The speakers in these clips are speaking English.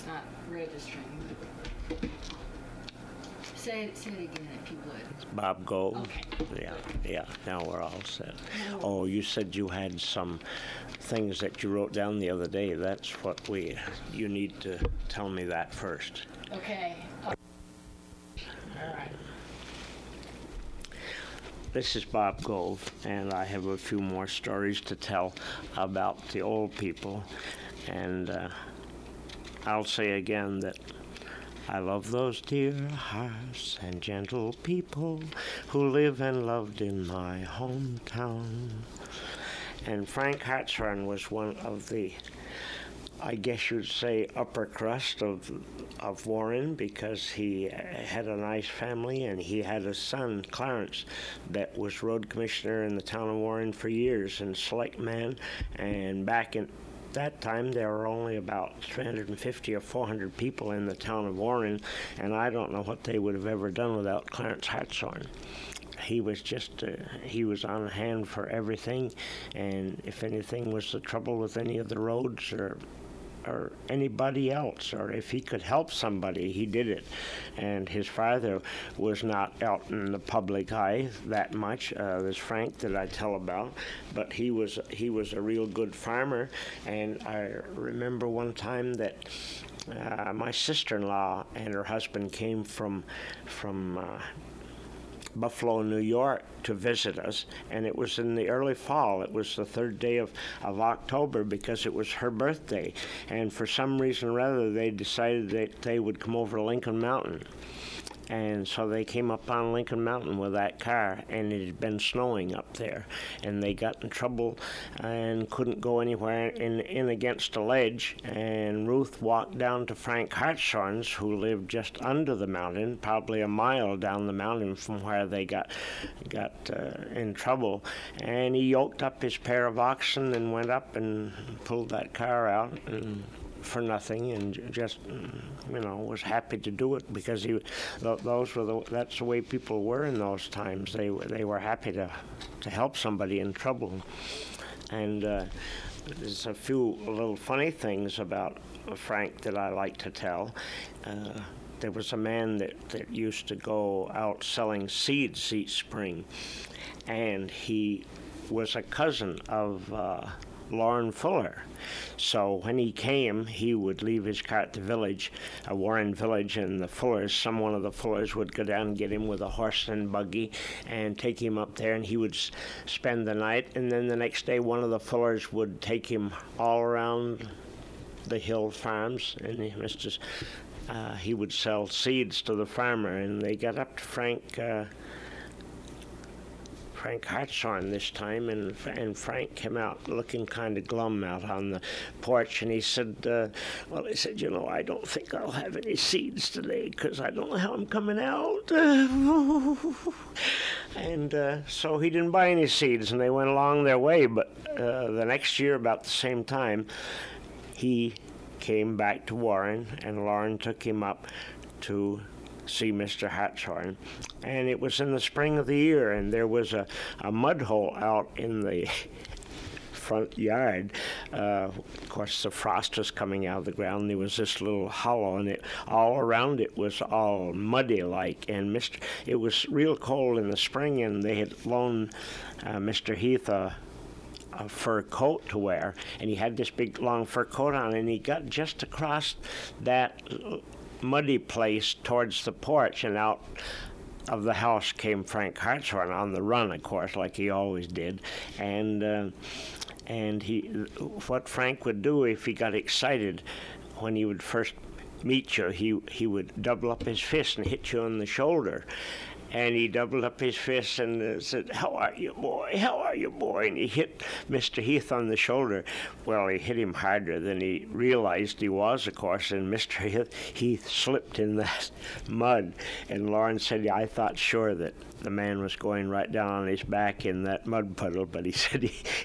not registering. Say it again if you would. It's Bob Gove. Okay. Yeah, now we're all set. Oh, you said you had some things that you wrote down the other day. That's what you need to tell me that first. Okay. All right. This is Bob Gove, and I have a few more stories to tell about the old people. And I'll say again that I love those dear hearts and gentle people who live and loved in my hometown. And Frank Hartshorn was one of the, I guess you'd say, upper crust of Warren, because he had a nice family, and he had a son, Clarence, that was road commissioner in the town of Warren for years and select man. And back in that time, there were only about 350 or 400 people in the town of Warren, and I don't know what they would have ever done without Clarence Hartshorn. He was just, he was on hand for everything, and if anything was the trouble with any of the roads or anybody else, or if he could help somebody, he did it. And his father was not out in the public eye that much. There's Frank that I tell about, but he was a real good farmer. And I remember one time that my sister-in-law and her husband came from Buffalo, New York, to visit us, and it was in the early fall. It was the third day of October, because it was her birthday, and for some reason or other they decided that they would come over to Lincoln Mountain. And so they came up on Lincoln Mountain with that car, and it had been snowing up there. And they got in trouble and couldn't go anywhere in against a ledge. And Ruth walked down to Frank Hartshorn's, who lived just under the mountain, probably a mile down the mountain from where they got in trouble. And he yoked up his pair of oxen and went up and pulled that car out and for nothing, and just, was happy to do it, because that's the way people were in those times. They were happy to help somebody in trouble. And there's a few little funny things about Frank that I like to tell. There was a man that used to go out selling seeds each spring, and he was a cousin of Lauren Fuller. So when he came, he would leave his car at the village, Warren Village, and one of the Fullers would go down and get him with a horse and buggy and take him up there, and he would spend the night. And then the next day, one of the Fullers would take him all around the hill farms, and he would sell seeds to the farmer. And they got up to Frank Hartshorn this time, and Frank came out looking kind of glum out on the porch, and he said, I don't think I'll have any seeds today, because I don't know how I'm coming out. And so he didn't buy any seeds, and they went along their way. But the next year, about the same time, he came back to Warren, and Lauren took him up to see Mr. Hartshorn. And it was in the spring of the year, and there was a mud hole out in the front yard. Of course, the frost was coming out of the ground. There was this little hollow, and all around it was all muddy-like. And it was real cold in the spring, and they had loaned Mr. Heath a fur coat to wear, and he had this big long fur coat on, and he got just across that muddy place towards the porch, and out of the house came Frank Hartshorn on the run, of course, like he always did. And what Frank would do if he got excited, when he would first meet you, he would double up his fist and hit you on the shoulder. And he doubled up his fist and said, "How are you, boy? How are you, boy?" And he hit Mr. Heath on the shoulder. Well, he hit him harder than he realized he was, of course, and Mr. Heath slipped in that mud. And Lauren said, "I thought sure that the man was going right down on his back in that mud puddle," but he said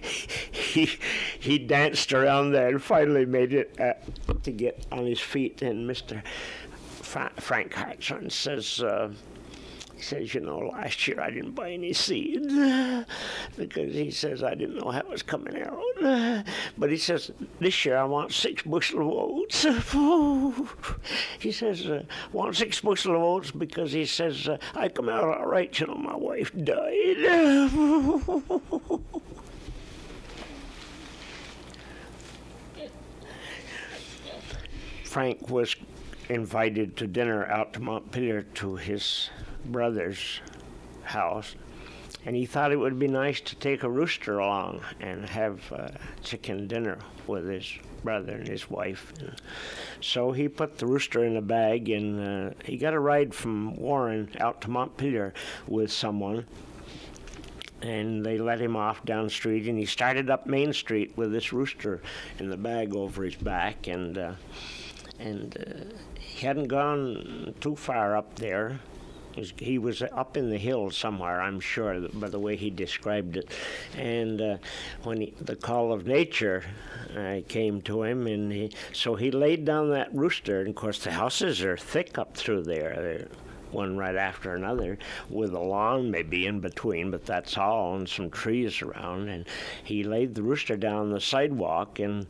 he danced around there and finally made it to get on his feet. And Mr. Frank Hartshorn says, He says, last year I didn't buy any seed because he says I didn't know how it was coming out. But he says, this year I want 6 bushel of oats. He says, want 6 bushel of oats because he says, I come out all right, my wife died. Frank was invited to dinner out to Montpelier to his brother's house, and he thought it would be nice to take a rooster along and have chicken dinner with his brother and his wife. And so he put the rooster in a bag, and he got a ride from Warren out to Montpelier with someone, and they let him off down the street, and he started up Main Street with this rooster in the bag over his back, and he hadn't gone too far up there. He was up in the hills somewhere, I'm sure, by the way he described it. And when the call of nature came to him, and so he laid down that rooster. And of course, the houses are thick up through there. They're one right after another, with a lawn maybe in between, but that's all, and some trees around. And he laid the rooster down the sidewalk and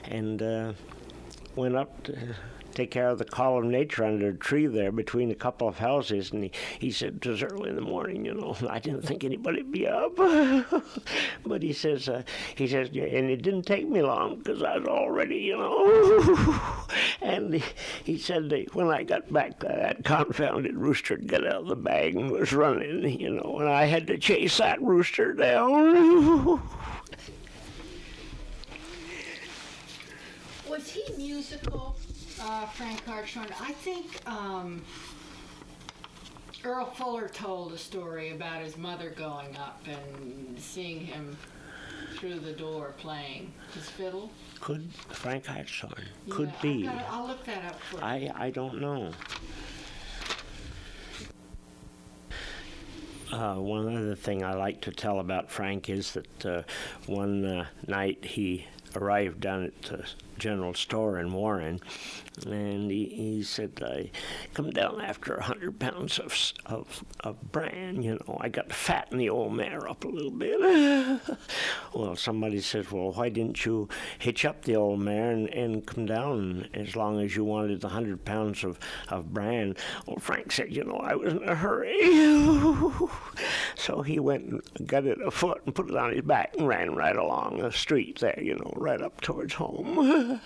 went up to take care of the call of nature under a tree there between a couple of houses. And he said it was early in the morning, I didn't think anybody'd be up. But he says, and it didn't take me long because I was already, And he said that when I got back, that confounded rooster got out of the bag and was running, and I had to chase that rooster down. Was he musical, Frank Hartshorn? I think Earl Fuller told a story about his mother going up and seeing him through the door playing his fiddle. Could Frank Hartshorn? Could be. I'll look that up for you. I don't know. One other thing I like to tell about Frank is that one night he arrived down at the general store in Warren, and he said, I come down after 100 pounds of bran, I got to fatten the old mare up a little bit. Well, somebody says, well, why didn't you hitch up the old mare and come down as long as you wanted the 100 pounds of bran? Well, Frank said, I was in a hurry. So he went and got it afoot and put it on his back and ran right along the street there, right up towards home.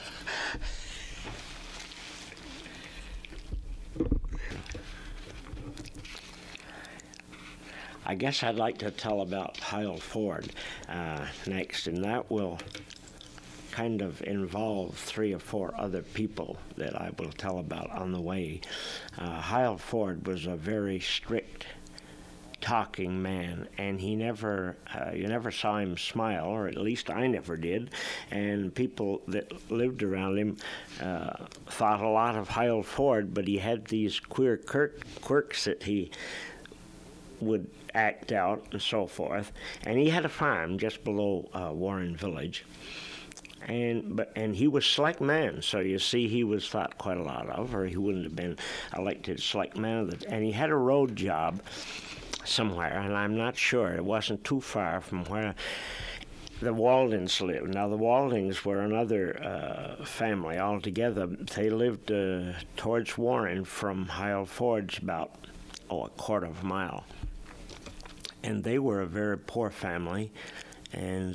I guess I'd like to tell about Hyle Ford next, and that will kind of involve 3 or 4 other people that I will tell about on the way. Hyle Ford was a very strict talking man, and he never, you never saw him smile, or at least I never did, and people that lived around him thought a lot of Hyle Ford, but he had these queer quirks that he would act out and so forth, and he had a farm just below Warren Village. And he was select man, so you see he was thought quite a lot of, or he wouldn't have been elected select man. And he had a road job somewhere, and I'm not sure. It wasn't too far from where the Waldings lived. Now, the Waldings were another family altogether. They lived towards Warren from Hyle Ford's about, a quarter of a mile. And they were a very poor family, and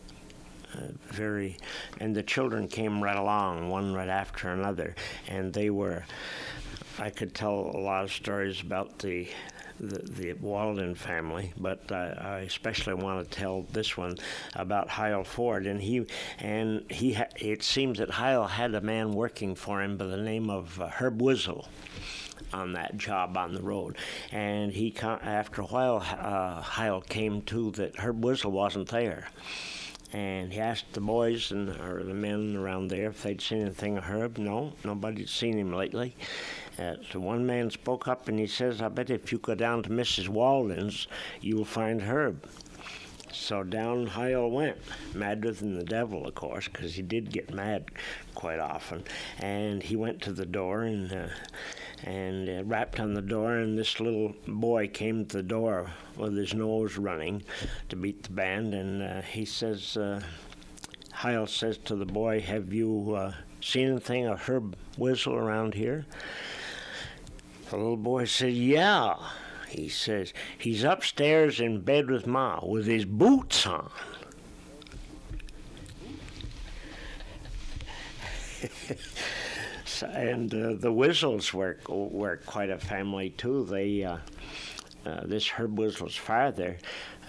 and the children came right along, one right after another, and they were, I could tell a lot of stories about the Walden family, but I especially want to tell this one about Hyle Ford. And it seems that Hyle had a man working for him by the name of Herb Wiesel on that job on the road. And after a while, Hyle came to that Herb Wiesel wasn't there. And he asked the boys or the men around there if they'd seen anything of Herb. No, nobody'd seen him lately. So one man spoke up and he says, I bet if you go down to Mrs. Walden's, you'll find Herb. So down Hyle went, madder than the devil, of course, because he did get mad quite often. And he went to the door, and and rapped on the door, and this little boy came to the door with his nose running to beat the band, and he says, Heil says to the boy, have you seen anything of Herb Wiesel around here? The little boy said, yeah. He says, he's upstairs in bed with Ma with his boots on. And the Wiesels were quite a family too. They this Herb Wiesel's father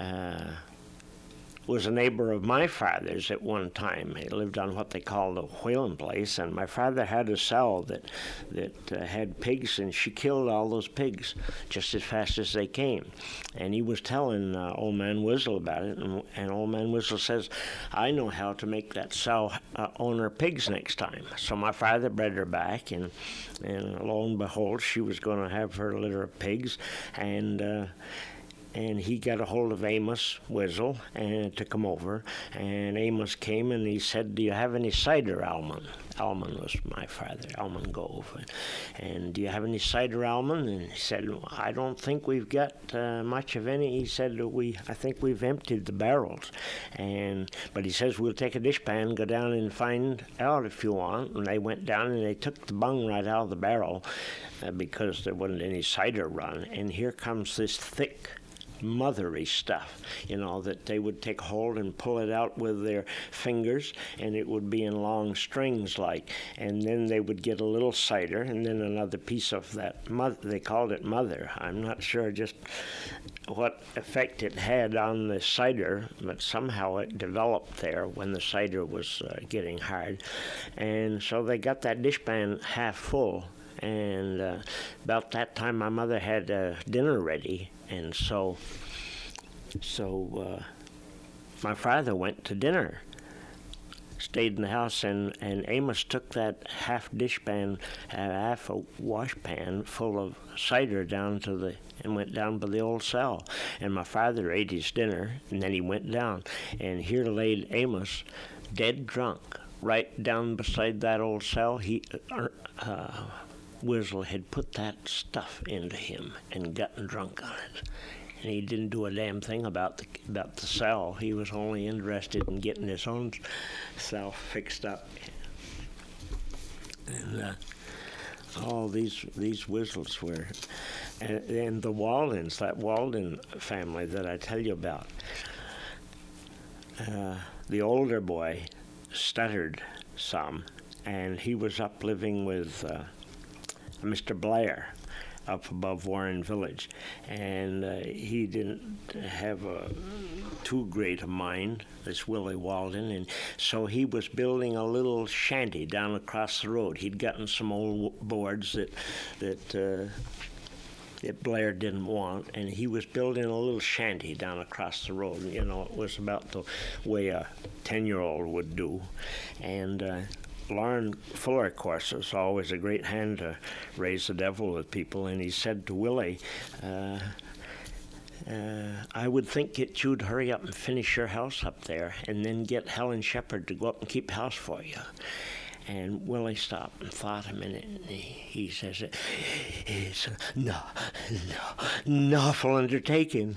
was a neighbor of my father's at one time. He lived on what they called the Whalen Place, and my father had a sow that had pigs, and she killed all those pigs just as fast as they came. And he was telling Old Man Wiesel about it, and Old Man Wiesel says, I know how to make that sow own her pigs next time. So my father bred her back, and lo and behold, she was going to have her litter of pigs, and he got a hold of Amos Wiesel and to come over. And Amos came and he said, do you have any cider, Alman? Alman was my father, Alman Gove. And do you have any cider, Alman? And he said, I don't think we've got much of any. He said, I think we've emptied the barrels. But he says, we'll take a dishpan, go down and find out if you want. And they went down and they took the bung right out of the barrel because there wasn't any cider run. And here comes this thick, mothery stuff, that they would take hold and pull it out with their fingers, and it would be in long strings like, and then they would get a little cider and then another piece of that they called it mother. I'm not sure just what effect it had on the cider, but somehow it developed there when the cider was getting hard. And so they got that dishpan half full, and about that time my mother had dinner ready. And so my father went to dinner, stayed in the house, and Amos took that half dishpan, half a washpan full of cider and went down by the old cell. And my father ate his dinner, and then he went down, and here laid Amos, dead drunk, right down beside that old cell. Wiesel had put that stuff into him and gotten drunk on it. And he didn't do a damn thing about the cell. He was only interested in getting his own cell fixed up. And all these Wiesels were, and the Waldens, that Walden family that I tell you about. The older boy stuttered some, and he was up living with Mr. Blair up above Warren Village, and he didn't have too great a mind, this Willie Walden, and so he was building a little shanty down across the road. He'd gotten some old boards that Blair didn't want, and he was building a little shanty down across the road. It was about the way a 10-year-old would do, and Lauren Fuller, of course, was always a great hand to raise the devil with people, and he said to Willie, I would think that you'd hurry up and finish your house up there and then get Helen Shepherd to go up and keep house for you. And Willie stopped and thought a minute, and he says, it's an awful undertaking.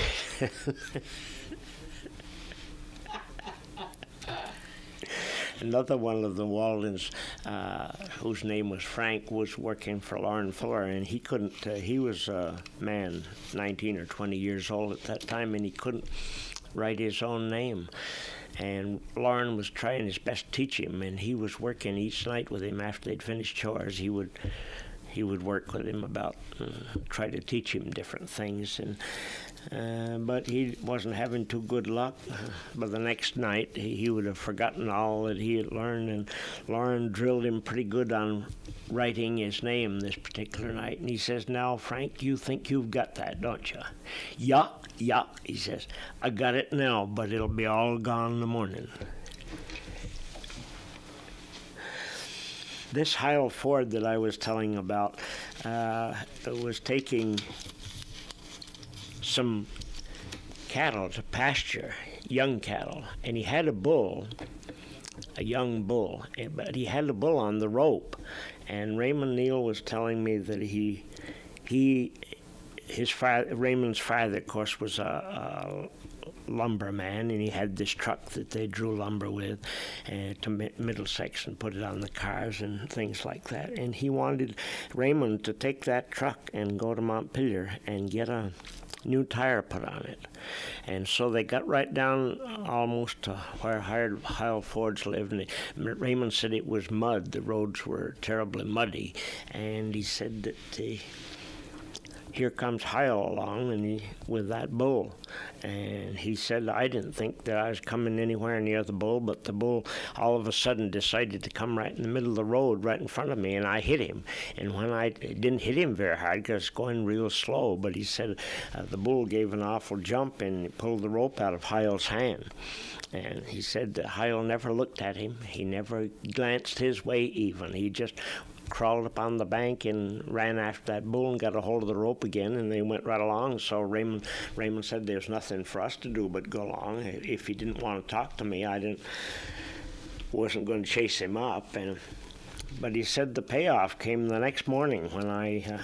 Another one of the Waldens, whose name was Frank, was working for Lauren Fuller, and he couldn't, he was a man 19 or 20 years old at that time, and he couldn't write his own name. And Lauren was trying his best to teach him, and he was working each night with him after they'd finished chores. He would work with him about, try to teach him different things, but he wasn't having too good luck. By the next night, he would have forgotten all that he had learned, and Lauren drilled him pretty good on writing his name this particular night. And he says, now, Frank, you think you've got that, don't you? Yeah, he says, I got it now, but it'll be all gone in the morning. This Heil Ford that I was telling about was taking some cattle to pasture, young cattle, and he had a bull a young bull, but he had a bull on the rope. And Raymond Neal was telling me that Raymond's father, of course, was a lumberman, and he had this truck that they drew lumber with to Middlesex and put it on the cars and things like that. And he wanted Raymond to take that truck and go to Montpelier and get a new tire put on it. And so they got right down almost to where Hyle Fords lived, and Raymond said it was mud. The roads were terribly muddy, and he said that here comes Hyle along and with that bull. And he said, I didn't think that I was coming anywhere near the bull, but the bull all of a sudden decided to come right in the middle of the road right in front of me, and I hit him. And when I didn't hit him very hard because it's going real slow, but he said the bull gave an awful jump and pulled the rope out of Hyle's hand. And he said that Hyle never looked at him. He never glanced his way even. He just crawled up on the bank and ran after that bull and got a hold of the rope again, and they went right along. So Raymond said there's nothing for us to do but go along. If he didn't want to talk to me, wasn't going to chase him up. But he said the payoff came the next morning when I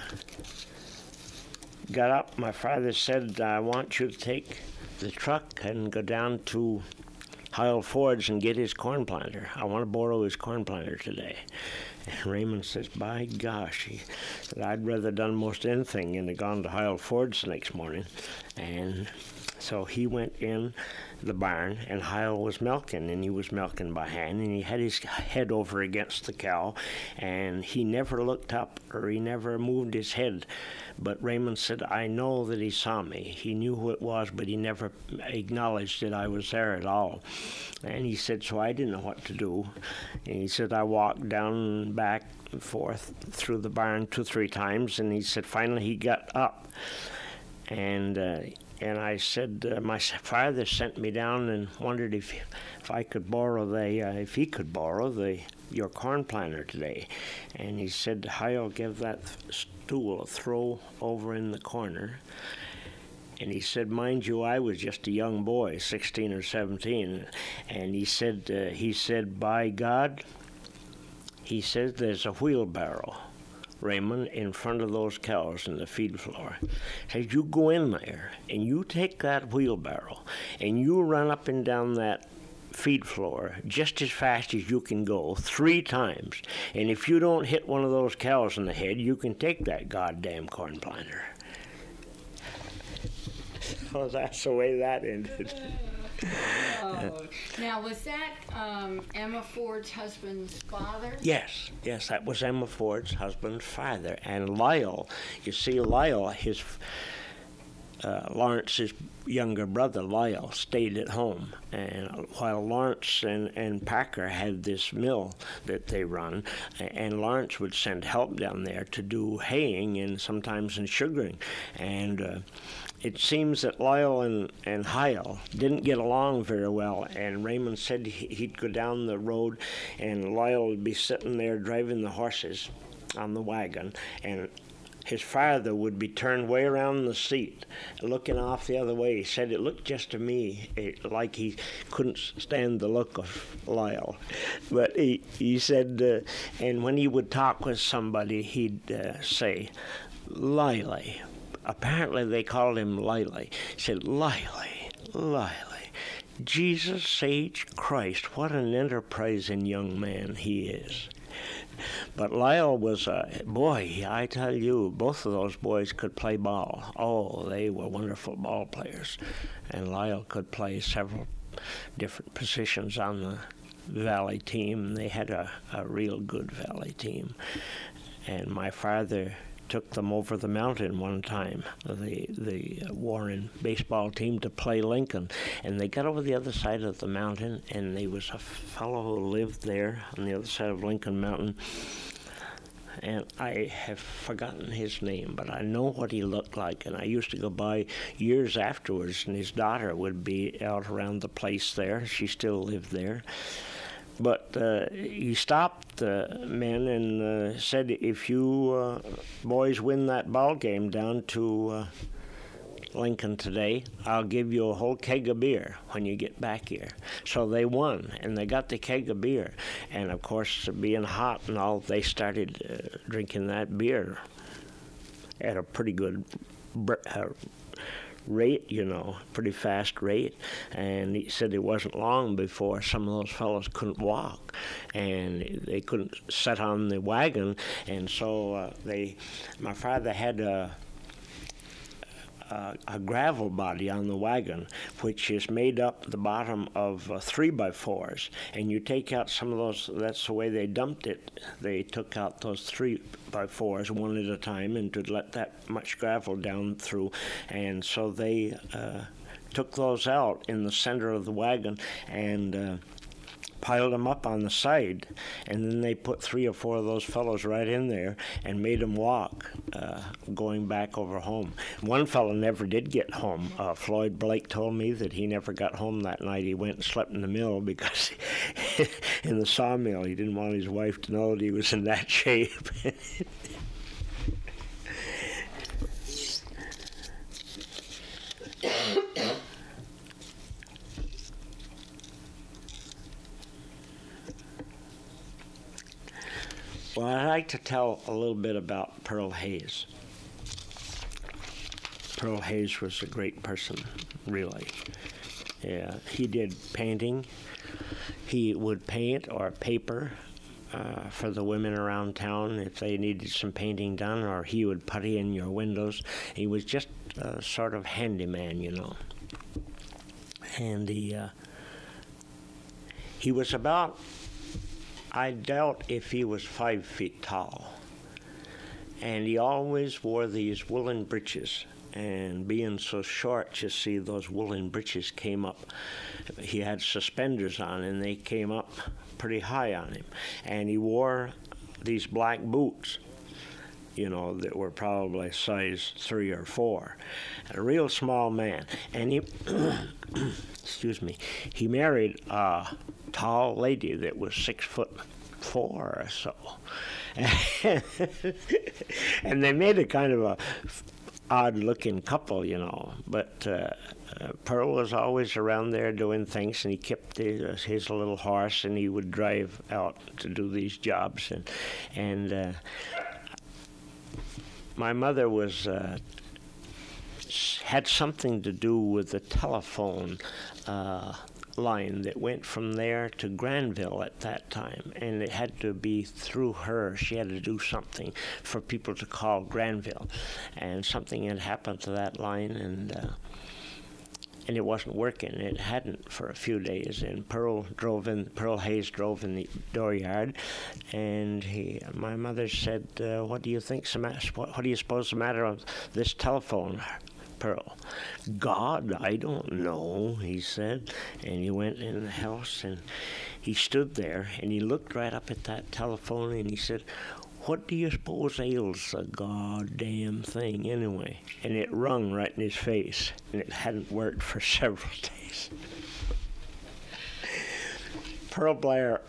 got up. My father said, I want you to take the truck and go down to Hyle Fords and get his corn planter. I want to borrow his corn planter today. And Raymond says, by gosh, he said, I'd rather done most anything and have gone to Hyle Fords the next morning. And so he went in the barn, and Hyle was milking, and he was milking by hand, and he had his head over against the cow, and he never looked up, or he never moved his head. But Raymond said, I know that he saw me. He knew who it was, but he never acknowledged that I was there at all. And he said, so I didn't know what to do. And he said, I walked down, back and forth through the barn 2 or 3 times, and he said, finally he got up. And I said, my father sent me down and wondered if I could borrow if he could borrow your corn planter today. And he said, Hyle, give that stool a throw over in the corner. And he said, mind you, I was just a young boy, 16 or 17. And he said, by God, he said, there's a wheelbarrow, Raymond, in front of those cows in the feed floor. He said, you go in there and you take that wheelbarrow and you run up and down that feed floor just as fast as you can go 3 times. And if you don't hit one of those cows in the head, you can take that goddamn corn planter. So that's the way that ended. Oh. Now, was that Emma Ford's husband's father? Yes, that was Emma Ford's husband's father. And Lyle, you see, Lyle, Lawrence's younger brother, Lyle, stayed at home. And while Lawrence and Packer had this mill that they run, and Lawrence would send help down there to do haying and sometimes in sugaring. And it seems that Lyle and Hyle didn't get along very well, and Raymond said he'd go down the road, and Lyle would be sitting there driving the horses on the wagon, and his father would be turned way around the seat, looking off the other way. He said it looked just to me like he couldn't stand the look of Lyle. But he said, and when he would talk with somebody, he'd say, Lily. Apparently they called him Lily. He said, Lily, Jesus H. Christ, what an enterprising young man he is. But Lyle was boy, I tell you, both of those boys could play ball. Oh, they were wonderful ball players. And Lyle could play several different positions on the Valley team. They had a real good Valley team. And my father took them over the mountain one time, the Warren baseball team, to play Lincoln. And they got over the other side of the mountain, and there was a fellow who lived there on the other side of Lincoln Mountain. And I have forgotten his name, but I know what he looked like. And I used to go by years afterwards, and his daughter would be out around the place there. She still lived there. But he stopped the men and said, if you boys win that ball game down to Lincoln today, I'll give you a whole keg of beer when you get back here. So they won, and they got the keg of beer. And, of course, being hot and all, they started drinking that beer at a pretty good rate, pretty fast rate. And he said it wasn't long before some of those fellows couldn't walk, and they couldn't sit on the wagon. And so my father had a gravel body on the wagon, which is made up the bottom of 3x4s, and you take out some of those. That's the way they dumped it. They took out those 3x4s one at a time and to let that much gravel down through, and so they took those out in the center of the wagon and piled them up on the side, and then they put 3 or 4 of those fellows right in there and made them walk going back over home. One fellow never did get home. Floyd Blake told me that he never got home that night. He went and slept in the mill because in the sawmill he didn't want his wife to know that he was in that shape. Well, I'd like to tell a little bit about Pearl Hayes. Pearl Hayes was a great person, really. Yeah, he did painting. He would paint or paper for the women around town if they needed some painting done, or he would putty in your windows. He was just a sort of handyman, And he was about, I doubt if he was 5 feet tall. And he always wore these woolen breeches. And being so short, you see, those woolen breeches came up. He had suspenders on, and they came up pretty high on him. And he wore these black boots, that were probably size 3 or 4. A real small man. And he, excuse me, he married a tall lady that was 6'4" or so. And they made a kind of a odd-looking couple, But Pearl was always around there doing things, and he kept his little horse, and he would drive out to do these jobs. And my mother had something to do with the telephone line that went from there to Granville at that time, and it had to be through her. She had to do something for people to call Granville, and something had happened to that line, and it wasn't working. It hadn't for a few days, and Pearl Hayes drove in the dooryard, and my mother said, "What do you think's the matter? What do you suppose the matter with this telephone, Pearl?" "God, I don't know," he said. And he went in the house, and he stood there, and he looked right up at that telephone, and he said, "What do you suppose ails the goddamn thing anyway?" And it rung right in his face, and it hadn't worked for several days. Pearl Blair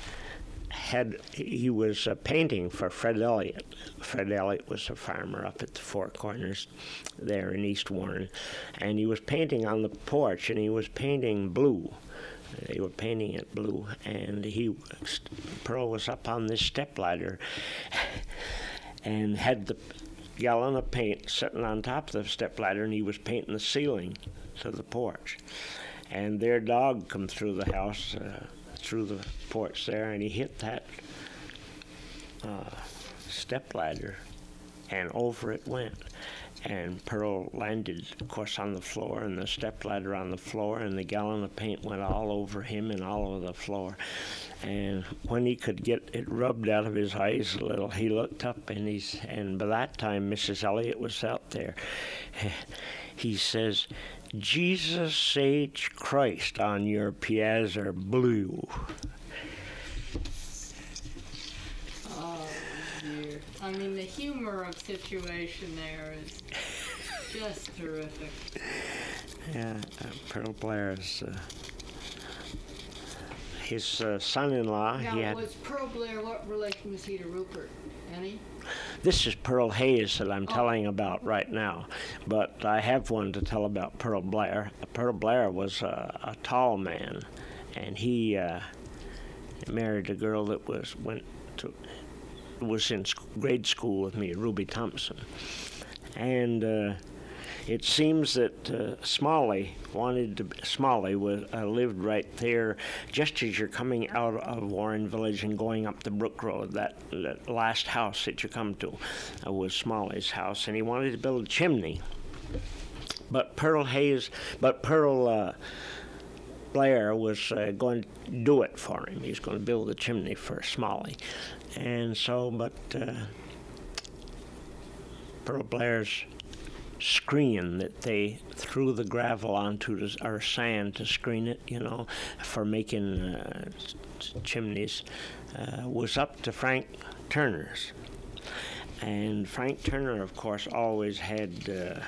he was painting for Fred Elliott. Fred Elliott was a farmer up at the Four Corners there in East Warren, and he was painting on the porch, and he was painting blue. They were painting it blue, and Pearl was up on this stepladder and had the gallon of paint sitting on top of the stepladder, and he was painting the ceiling to the porch. And their dog come through the house, through the porch there, and he hit that stepladder, and over it went. And Pearl landed, of course, on the floor, and the stepladder on the floor, and the gallon of paint went all over him and all over the floor. And when he could get it rubbed out of his eyes a little, he looked up, and by that time, Mrs. Elliott was out there. He says, "Jesus H. Christ on your piazza blue." Oh, dear. I mean, the humor of situation there is just terrific. Yeah, Pearl Blair's his son-in-law. Now, was Pearl Blair, what relation was he to Rupert? Any? This is Pearl Hayes that I'm telling about right now, but I have one to tell about Pearl Blair. Pearl Blair was a tall man, and he married a girl that was in grade school with me, Ruby Thompson, and it seems that Smalley lived right there, just as you're coming out of Warren Village and going up the Brook Road. That last house that you come to was Smalley's house, and he wanted to build a chimney. But Pearl Blair was going to do it for him. He was going to build a chimney for Smalley, and so, Pearl Blair's screen that they threw the gravel onto or sand to screen it, for making chimneys, was up to Frank Turner's. And Frank Turner, of course, always had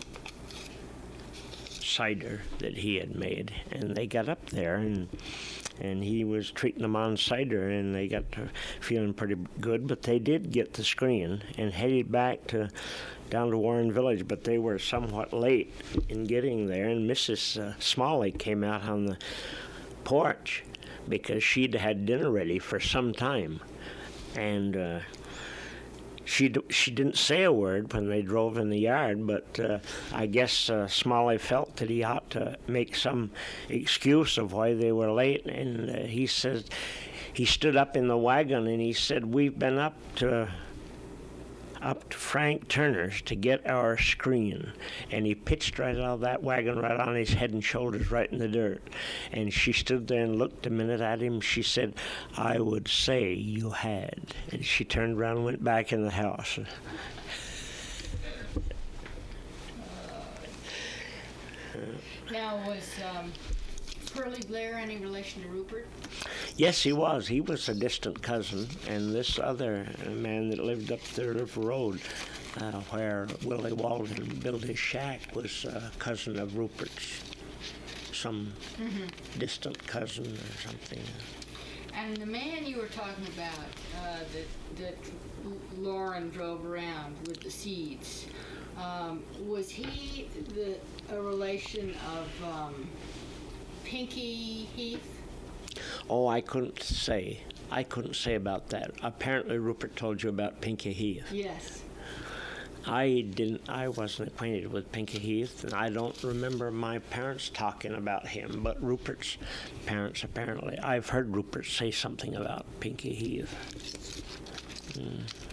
cider that he had made, and they got up there and he was treating them on cider, and they got to feeling pretty good, but they did get the screen and headed back down to Warren Village, but they were somewhat late in getting there, and Mrs. Smalley came out on the porch because she'd had dinner ready for some time, and she didn't say a word when they drove in the yard, but I guess Smalley felt that he ought to make some excuse of why they were late, and he said, he stood up in the wagon and he said, "We've been up to Frank Turner's to get our screen," and he pitched right out of that wagon, right on his head and shoulders, right in the dirt. And she stood there and looked a minute at him. She said, "I would say you had." And she turned around and went back in the house. Now, was Pearlie Blair any relation to Rupert? Yes, he was. He was a distant cousin, and this other man that lived up the River Road, where Willie Walden built his shack, was a cousin of Rupert's, some distant cousin or something. And the man you were talking about, that Lauren drove around with the seeds, was he a relation of Pinky Heath? Oh, I couldn't say about that. Apparently Rupert told you about Pinky Heath. Yes. I wasn't acquainted with Pinky Heath, and I don't remember my parents talking about him, but Rupert's parents apparently. I've heard Rupert say something about Pinky Heath.